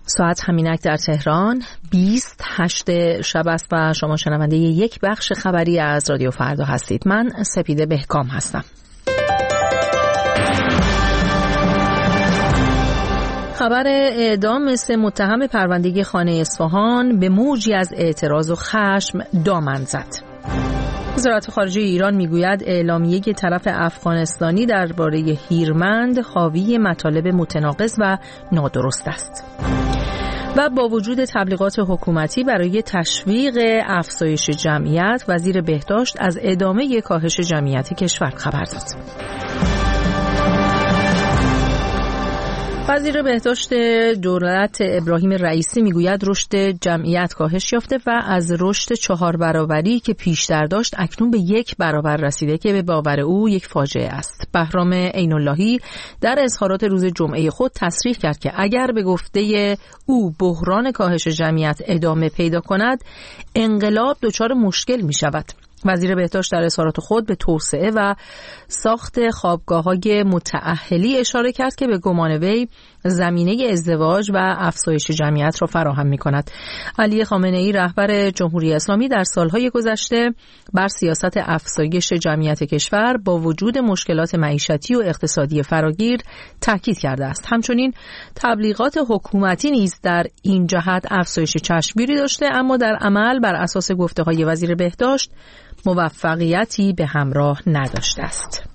ساعت همینک در تهران 28 شب است و شما شنونده یک بخش خبری از رادیو فردا هستید. من سپیده بهکام هستم. خبر اعدام سه متهم پرونده خانه اصفهان به موجی از اعتراض و خشم دامن زد. وزارت خارجه ایران میگوید اعلامیه طرف افغانستانی درباره هیرمند حاوی مطالب متناقض و نادرست است. و با وجود تبلیغات حکومتی برای تشویق افزایش جمعیت، وزیر بهداشت از ادامه کاهش جمعیت کشور خبر داد. وزیر بهداشت دولت ابراهیم رئیسی میگوید رشد جمعیت کاهش یافته و از رشد 4 برابری که پیشتر داشت اکنون به 1 برابر رسیده که به باور او یک فاجعه است. بهرام عین‌اللهی در اظهارات روز جمعه خود تصریح کرد که اگر به گفته او بحران کاهش جمعیت ادامه پیدا کند، انقلاب دچار مشکل می شود. وزیر بهداشت در اظهارات خود به توسعه و ساخت خوابگاه‌های متأهلی اشاره کرد که به گمان وی زمینه ازدواج و افزایش جمعیت را فراهم می‌کند. علی خامنه‌ای رهبر جمهوری اسلامی در سالهای گذشته بر سیاست افزایش جمعیت کشور با وجود مشکلات معیشتی و اقتصادی فراگیر تاکید کرده است. همچنین تبلیغات حکومتی نیز در این جهت افزایش چشمگیری داشته، اما در عمل بر اساس گفته‌های وزیر بهداشت موفقیتی به همراه نداشته است.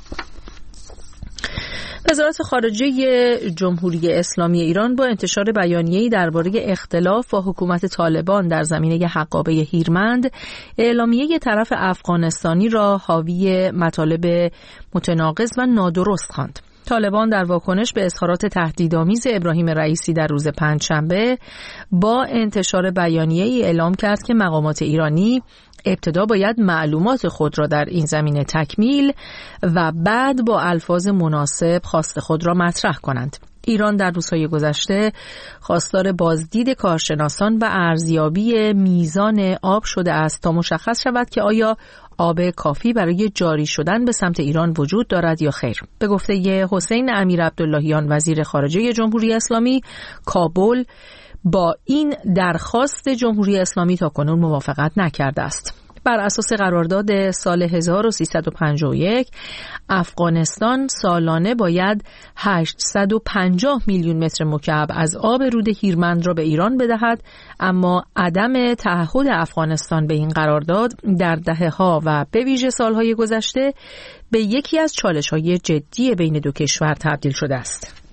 وزارت خارجه جمهوری اسلامی ایران با انتشار بیانیه‌ای درباره اختلاف با حکومت طالبان در زمینه حقابه هیرمند، اعلامیه طرف افغانستانی را حاوی مطالب متناقض و نادرست خواند. طالبان در واکنش به اظهارات تهدیدآمیز ابراهیم رئیسی در روز پنجشنبه با انتشار بیانیه‌ای اعلام کرد که مقامات ایرانی ابتدا باید معلومات خود را در این زمینه تکمیل و بعد با الفاظ مناسب خواست خود را مطرح کنند. ایران در روزهای گذشته خواستار بازدید کارشناسان و ارزیابی میزان آب شده است تا مشخص شود که آیا آب کافی برای جاری شدن به سمت ایران وجود دارد یا خیر. به گفته حسین امیر عبداللهیان وزیر خارجه جمهوری اسلامی، کابل با این درخواست جمهوری اسلامی تاکنون موافقت نکرده است. بر اساس قرارداد سال 1351 افغانستان سالانه باید 850 میلیون متر مکعب از آب رود هیرمند را به ایران بدهد، اما عدم تعهد افغانستان به این قرارداد در دهه‌ها و به ویژه سالهای گذشته به یکی از چالش‌های جدی بین دو کشور تبدیل شده است.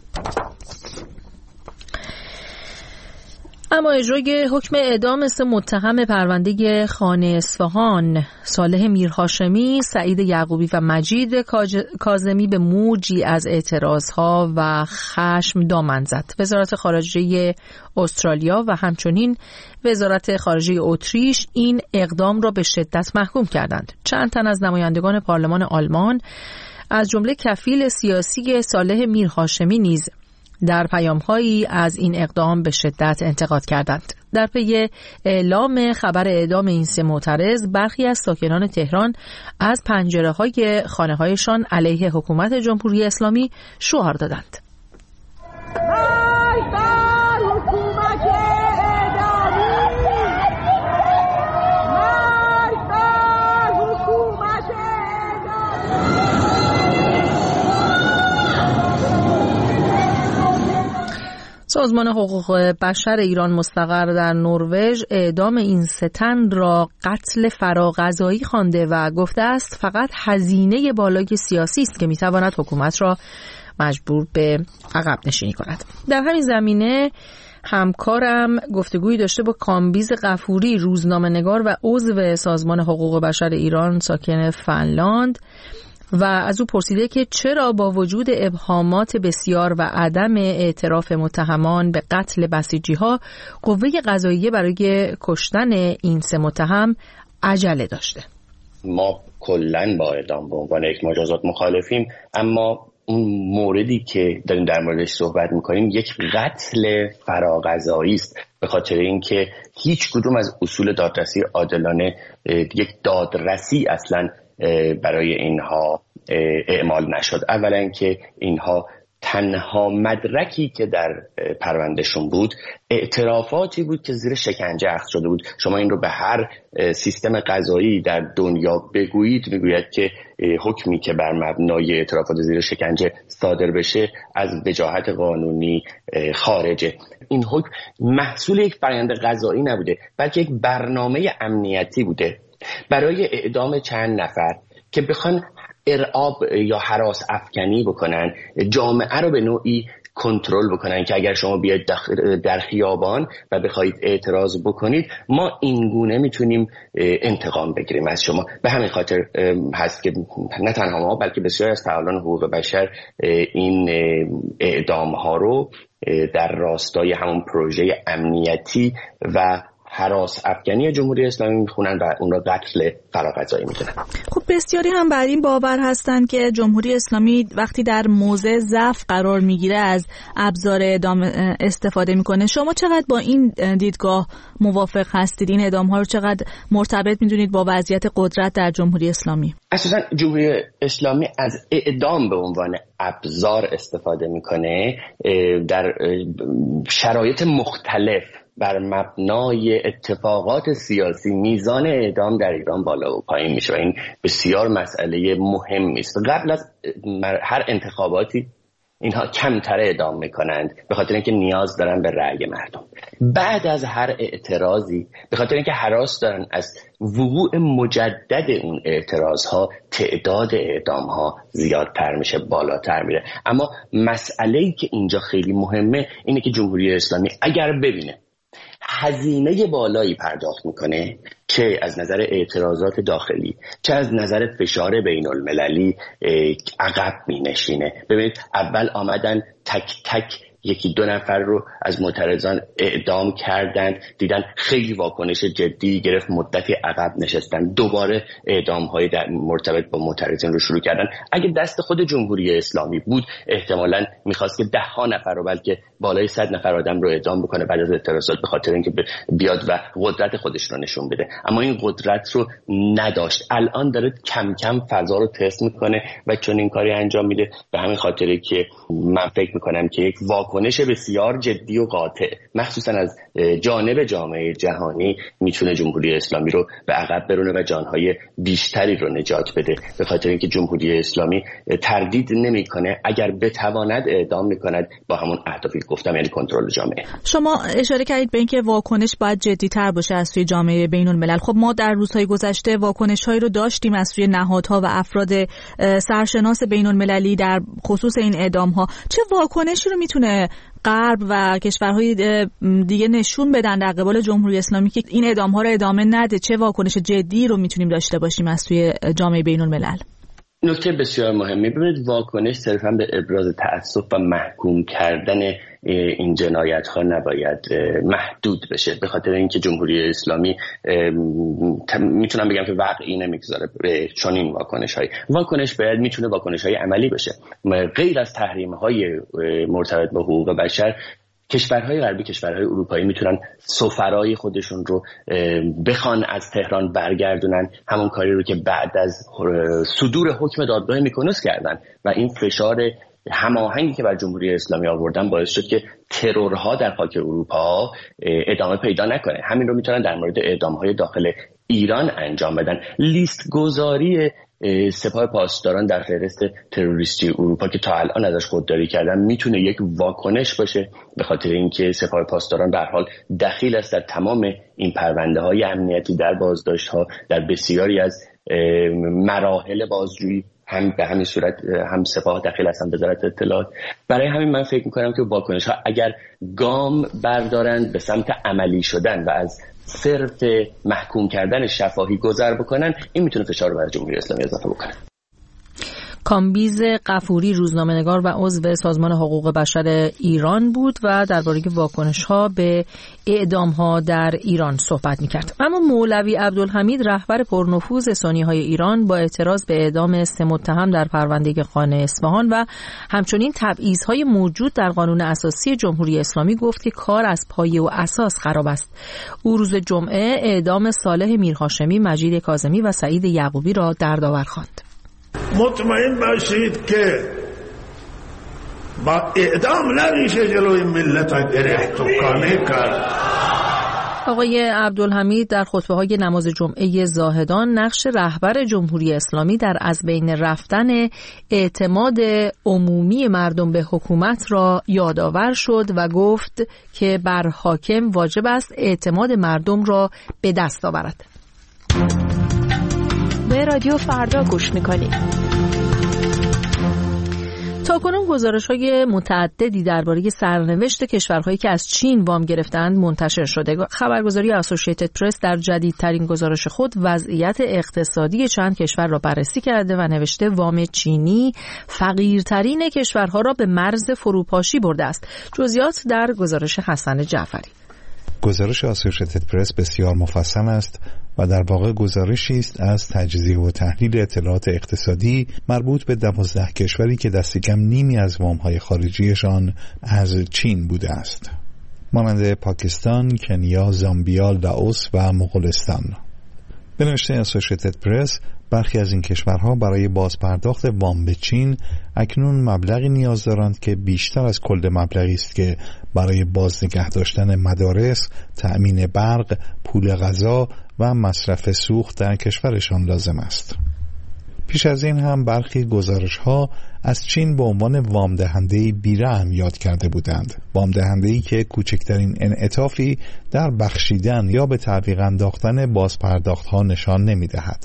اما اجرای حکم اعدام سه متهم پرونده خانه اصفهان، صالح میرهاشمی، سعید یعقوبی و مجید کاظمی به موجی از اعتراضها و خشم دامن زد. وزارت خارجه استرالیا و همچنین وزارت خارجه اتریش این اقدام را به شدت محکوم کردند. چند تن از نمایندگان پارلمان آلمان از جمله کفیل سیاسی صالح میرهاشمی نیز در پیام‌هایی از این اقدام به شدت انتقاد کردند. در پی اعلام خبر اعدام این سه معترض، برخی از ساکنان تهران از پنجره‌های خانه‌هایشان علیه حکومت جمهوری اسلامی شعار دادند. سازمان حقوق بشر ایران مستقر در نروژ اعدام این سه تن را قتل فراغذایی خوانده و گفته است فقط هزینه بالای سیاسی است که میتواند حکومت را مجبور به عقب نشینی کند. در همین زمینه همکارم گفتگویی داشته با کامبیز غفوری، روزنامه‌نگار و عضو سازمان حقوق بشر ایران ساکن فنلاند، و از او پرسیده که چرا با وجود ابهامات بسیار و عدم اعتراف متهمان به قتل بسیجی‌ها قوه قضاییه برای کشتن این سه متهم عجله داشته. ما کلاً با اعدام به عنوان یک مجازات مخالفیم، اما اون موردی که داریم در موردش صحبت میکنیم یک قتل فراغذایی است، به خاطر اینکه هیچ کدوم از اصول دادرسی عادلانه، یک دادرسی اصلاً برای اینها اعمال نشد. اولا که اینها تنها مدرکی که در پروندهشون بود اعترافاتی بود که زیر شکنجه اخذ شده بود. شما این رو به هر سیستم قضایی در دنیا بگویید میگوید که حکمی که بر مبنای اعترافات زیر شکنجه صادر بشه از وجاهت قانونی خارجه. این حکم محصول یک فرآیند قضایی نبوده، بلکه یک برنامه امنیتی بوده برای اعدام چند نفر که بخوان ارعاب یا هراس افکنی بکنن، جامعه رو به نوعی کنترل بکنن که اگر شما بیاید در خیابان و بخواید اعتراض بکنید ما اینگونه میتونیم انتقام بگیریم از شما. به همین خاطر هست که نه تنها ما بلکه بسیار از فعالان حقوق بشر این اعدام ها رو در راستای همون پروژه امنیتی و هراس افغانی جمهوری اسلامی میخونن و اون را قتل فراقضایی میدونن. خب بسیاری هم بر این باور هستند که جمهوری اسلامی وقتی در موضع ضعف قرار میگیره از ابزار اعدام استفاده میکنه. شما چقدر با این دیدگاه موافق هستید؟ این اعدام ها رو چقدر مرتبط میدونید با وضعیت قدرت در جمهوری اسلامی؟ اساسا جمهوری اسلامی از اعدام به عنوان ابزار استفاده میکنه در شرایط مختلف. بر مبنای اتفاقات سیاسی میزان اعدام در ایران بالا و پایین میشه و این بسیار مسئله مهمی است. قبل از هر انتخاباتی اینها کمتر اعدام میکنند به خاطر اینکه نیاز دارن به رأی مردم. بعد از هر اعتراضی به خاطر اینکه هراس دارن از وقوع مجدد اون اعتراضها تعداد اعدامها زیادتر میشه، بالاتر میره. اما مسئله‌ای که اینجا خیلی مهمه اینه که جمهوری اسلامی اگر ببینه هزینه بالایی پرداخت میکنه، چه از نظر اعتراضات داخلی چه از نظر فشار بین المللی، عقب مینشینه. ببینید اول آمدن تک تک یکی دو نفر رو از معترضان اعدام کردند، دیدن خیلی واکنش جدی گرفت، مدتی عقب نشستن، دوباره اعدام‌های مرتبط با معترضین رو شروع کردن. اگه دست خود جمهوری اسلامی بود احتمالاً می‌خواست که ده ها نفر رو بلکه بالای 100 نفر آدم رو اعدام بکنه بعد از اعتراضات، به خاطر اینکه بیاد و قدرت خودش رو نشون بده. اما این قدرت رو نداشت. الان داره کم کم فضا رو تست میکنه و چون این کاری انجام میده به همین خاطره که من فکر میکنم که یک واکنش بسیار جدی و قاطع مخصوصا از جانب جامعه جهانی میتونه جمهوری اسلامی رو به عقب برونه و جانهای بیشتری رو نجات بده، به خاطر اینکه جمهوری اسلامی تردید نمیکنه اگر بتواند اعدام میکند با همون اهدافی گفتم، یعنی کنترل جامعه. شما اشاره کردید به اینکه واکنش باید جدی‌تر باشه از سوی جامعه بین‌الملل. خب ما در روزهای گذشته واکنش‌هایی رو داشتیم از سوی نهادها و افراد سرشناس بین‌المللی در خصوص این اعدام‌ها. چه واکنشی رو میتونه غرب و کشورهای دیگه نشون بدن در قبال جمهوری اسلامی که این اعدام‌ها رو ادامه نده؟ چه واکنش جدی رو میتونیم داشته باشیم از سوی جامعه بین‌الملل؟ نکته بسیار مهمی. ببینید واکنش صرفا به ابراز تأسف و محکوم کردن این جنایت ها نباید محدود بشه، به خاطر اینکه جمهوری اسلامی میتونم بگم که واقعی نمیگذاره به چنین واکنش باید میتونه واکنش های عملی بشه. غیر از تحریم های مرتبط با حقوق بشر، کشورهای غربی، کشورهای اروپایی میتونن سفرای خودشون رو بخوان از تهران برگردونن، همون کاری رو که بعد از صدور حکم دادگاه میکونوس کردن و این فشار هماهنگی که بر جمهوری اسلامی آوردن باعث شد که ترورها در خاک اروپا ادامه پیدا نکنه. همین رو میتونن در مورد اعدامهای داخل ایران انجام بدن. لیست گذاری سپاه پاسداران در فهرست تروریستی اروپا که تا الان ازش خودداری کردن میتونه یک واکنش باشه، به خاطر اینکه سپاه پاسداران به هر حال دخیل است در تمام این پرونده های امنیتی، در بازداشت ها، در بسیاری از مراحل بازجویی، هم به همین صورت هم سپاه دخیل هستن، وزارت اطلاعات. برای همین من فکر میکنم که واکنش ها اگر گام بردارند به سمت عملی شدن و از صرف محکوم کردن شفاهی گذر بکنن، این میتونه فشار رو بر جمهوری اسلامی اضافه بکنه. کامبیز غفوری، روزنامه‌نگار و عضو سازمان حقوق بشر ایران بود و درباره واکنش‌ها به اعدام‌ها در ایران صحبت می‌کرد. اما مولوی عبدالحمید، رهبر پرنفوذ سنی‌های ایران، با اعتراض به اعدام 3 متهم در پرونده خانه اصفهان و همچنین تبعیض‌های موجود در قانون اساسی جمهوری اسلامی گفت که کار از پایه و اساس خراب است. او روز جمعه اعدام صالح میرهاشمی، مجید کاظمی و سعید یعقوبی را دردآور خواند. مطمئن باشید که با اعدام نمیشه جلوی ملت گره تو کانه کرد. آقای عبدالحمید در خطبه‌های نماز جمعه زاهدان نقش رهبر جمهوری اسلامی در از بین رفتن اعتماد عمومی مردم به حکومت را یادآور شد و گفت که بر حاکم واجب است اعتماد مردم را به دست آورد. به رادیو فردا گوش می‌کنید. تاکنون گزارش‌های متعددی درباره سرنوشت کشورهایی که از چین وام گرفتند منتشر شده. خبرگزاری اسوسییتد پرس در جدیدترین گزارش خود وضعیت اقتصادی چند کشور را بررسی کرده و نوشته وام چینی فقیرترین کشورها را به مرز فروپاشی برده است. جزئیات در گزارش حسن جعفری. گزارش اسوسییتد پرس بسیار مفصل است و در واقع گزارشی است از تجزیه و تحلیل اطلاعات اقتصادی مربوط به 12 کشوری که دست کم نیمی از وام‌های خارجیشان از چین بوده است، مانند پاکستان، کنیا، زامبیا، لاوس و مغولستان. به نوشته اسوسییتد پرس، برخی از این کشورها برای بازپرداخت وام به چین اکنون مبلغی نیاز دارند که بیشتر از کل مبلغی است که برای بازنگه داشتن مدارس، تأمین برق، پول غذا و مصرف سوخت در کشورشان لازم است. پیش از این هم برخی گزارش‌ها از چین به عنوان وام دهنده بی‌رحم یاد کرده بودند، وام دهنده‌ای که کوچکترین انعطافی در بخشیدن یا به تعویق انداختن بازپرداخت‌ها نشان نمی‌دهد.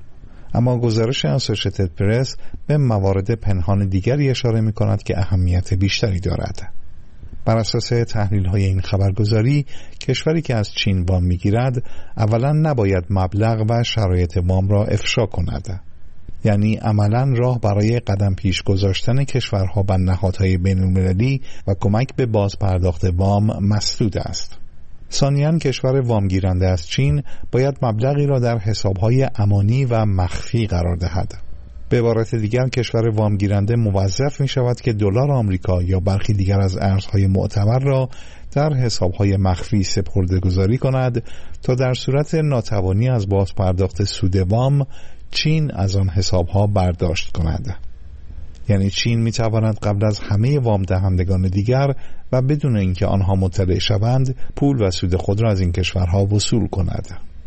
اما گزارش اسوسییتد پرس به موارد پنهان دیگری اشاره می‌کند که اهمیت بیشتری دارد. بر اساس تحلیل‌های این خبرگزاری، کشوری که از چین وام می‌گیرد اولاً نباید مبلغ و شرایط وام را افشا کند، یعنی عملاً راه برای قدم پیش گذاشتن کشورها به نهادهای بین‌المللی و کمک به بازپرداخت وام مسدود است. ثانیاً کشور وامگیرنده از چین باید مبلغی را در حسابهای امانی و مخفی قرار دهد. به عبارت دیگر کشور وامگیرنده موظف می شود که دلار آمریکا یا برخی دیگر از ارزهای معتبر را در حسابهای مخفی سپرده‌گذاری کند تا در صورت ناتوانی از بازپرداخت سود وام چین از آن حسابها برداشت کند. یعنی چین می تواند قبل از همه وام دهندگان دیگر و بدون اینکه آنها مطلع شوند پول و سود خود را از این کشورها وصول کند.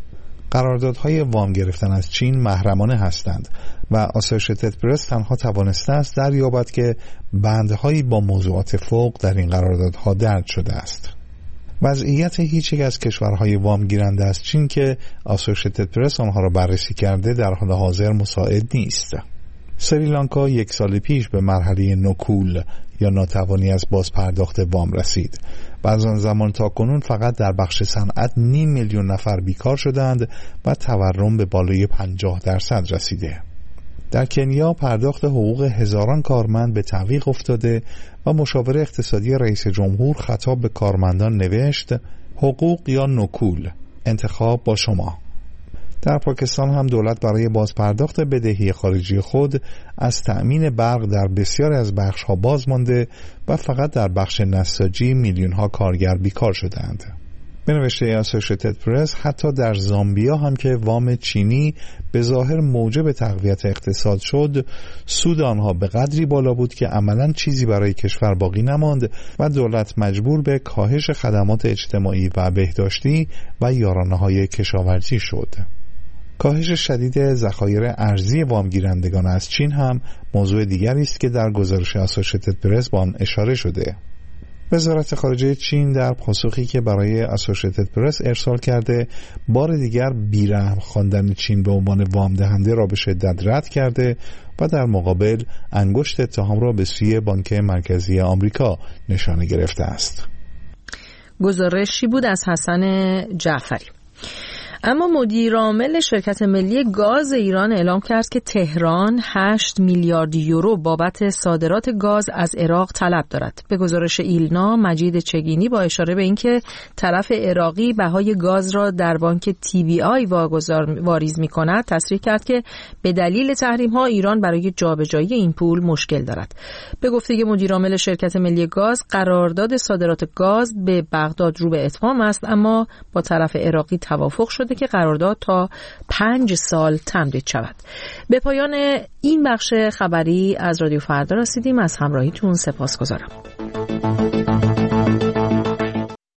قراردادهای وام گرفتن از چین محرمانه هستند و اسوسییتد پرس تنها توانسته است دریابد که بندهایی با موضوعات فوق در این قراردادها درج شده است. وضعیت هیچ یک از کشورهای وام گیرنده از چین که اسوسییتد پرس آنها را بررسی کرده در حال حاضر مساعد نیست. سریلانکا 1 سال پیش به مرحله نکول یا ناتوانی از بازپرداخت وام رسید و از آن زمان تا کنون فقط در بخش صنعت 500,000 نفر بیکار شدند و تورم به بالای 50% رسیده. در کنیا پرداخت حقوق هزاران کارمند به تعویق افتاده و مشاور اقتصادی رئیس جمهور خطاب به کارمندان نوشت: حقوق یا نکول، انتخاب با شما. در پاکستان هم دولت برای بازپرداخت بدهی خارجی خود از تأمین برق در بسیاری از بخش‌ها باز مانده و فقط در بخش نساجی میلیون‌ها کارگر بیکار شدند. به نوشته اسوسییتد پرس، حتی در زامبیا هم که وام چینی به ظاهر موجب تقویت اقتصاد شد، سود آنها به قدری بالا بود که عملاً چیزی برای کشور باقی نماند و دولت مجبور به کاهش خدمات اجتماعی و بهداشتی و یارانه‌های کشاورزی شد. کاهش شدید ذخایر ارزی وامگیرندگان از چین هم موضوع دیگری است که در گزارش اسوسییتد پرس با آن اشاره شده. وزارت خارجه چین در پاسخی که برای اسوسییتد پرس ارسال کرده، بار دیگر بیرحم خواندن چین به عنوان وام دهنده را به شدت رد کرده و در مقابل انگشت اتهام را به سوی بانک مرکزی آمریکا نشانه گرفته است. گزارشی بود از حسن جعفری. اما مدیر عامل شرکت ملی گاز ایران اعلام کرد که تهران 8 میلیارد یورو بابت صادرات گاز از عراق طلب دارد. به گزارش ایلنا، مجید چگینی با اشاره به اینکه طرف عراقی بهای گاز را در بانک TBI واریز می‌کند، تصریح کرد که به دلیل تحریم‌ها ایران برای جابجایی این پول مشکل دارد. به گفته مدیر عامل شرکت ملی گاز، قرارداد صادرات گاز به بغداد رو به اتمام است، اما با طرف عراقی توافق شده که قرارداد تا 5 سال تمدید شود. به پایان این بخش خبری از رادیو فردا رسیدیم. از همراهیتون سپاسگزارم.